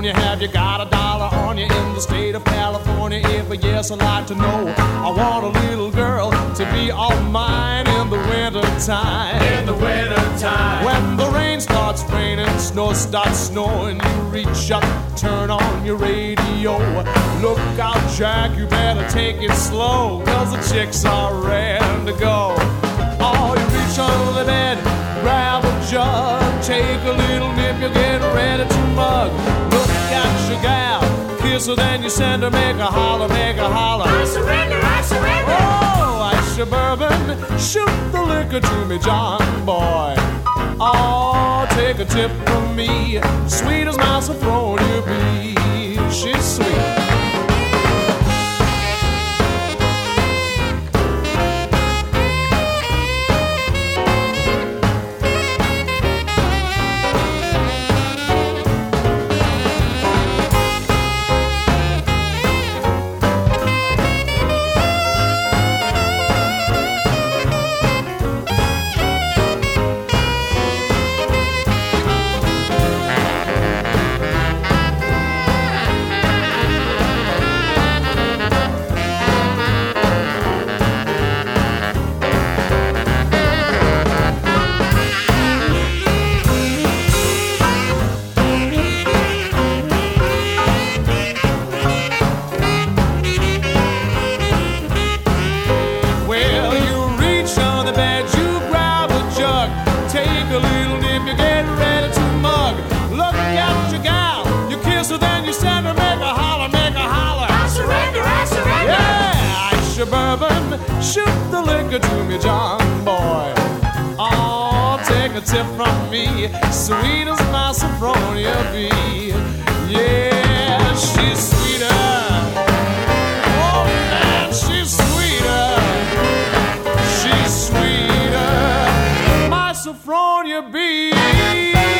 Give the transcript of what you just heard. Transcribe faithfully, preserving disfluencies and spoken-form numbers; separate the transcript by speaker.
Speaker 1: you? Have you got a dollar on you in the state of California? If yes, I'd like to know. I want a little girl to be all mine in the winter time.
Speaker 2: In the winter time.
Speaker 1: When the rain starts raining, snow starts snowing, you reach up, turn on your radio. Look out, Jack, you better take it slow, 'cause the chicks are ready to go. Oh, you reach under the bed, grab a jug, take a little nip, you're getting ready to mug. Look at your gal, kiss her, then you send her, make a holler, make a holler.
Speaker 2: I surrender, I surrender.
Speaker 1: Oh, ice your bourbon, shoot the liquor to me, John boy. Oh, take a tip from me, sweet as my Sophronia be. She's sweet. Bourbon, shoot the liquor to me, John boy. Oh, take a tip from me, sweet as my Sophronia be. Yeah, she's sweeter. Oh man, she's sweeter. She's sweeter, my Sophronia be.